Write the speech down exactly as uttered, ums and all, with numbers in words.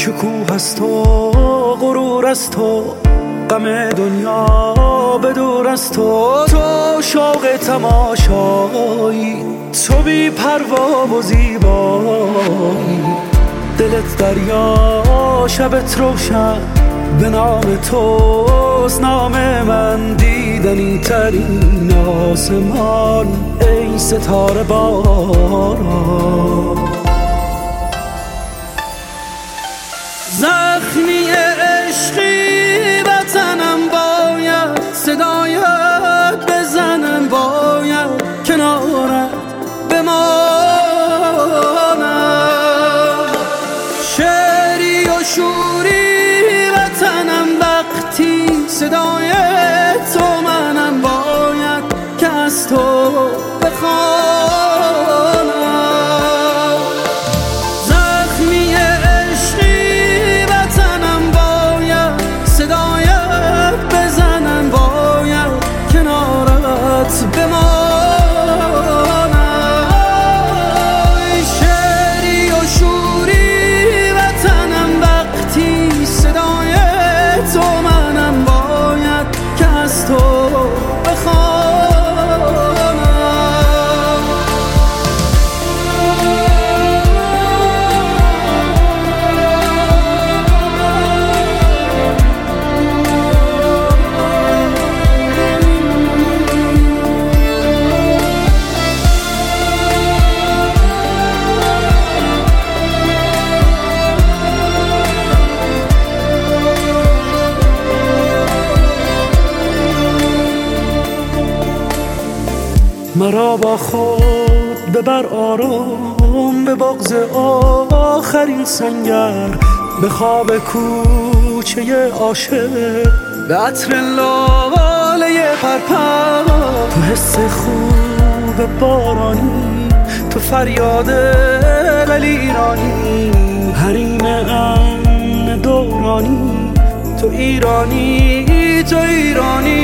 شکوه است و غرور است تو، غم دنیا به دور از تو. تو شوق تماشایی، تو بی پروا و زیبایی. دلت دریا شبت روشن، به نام توست نام من. دیدنی ترین آسمان ای ستاره باران. زخمی عشقی وطنم باید صدایت بزنم، باید کنارت بمانم. شعری و شوری وطنم وقتی صدای تو منم، باید که از تو بخوانم. زخمی عشقی وطنم باید صدایت بزنم، باید کنارت بمانم. شعری و شوری وطنم وقتی صدای تو منم، باید که از تو مرا با خود ببر آرام، به بغض آخرین سنگر. به خواب کوچه عاشق، به عطر لاله پرپر. تو حس خوب بارانی، تو فریاد ولیرانی. حریم امن دورانی، تو ایرانی تو ایرانی.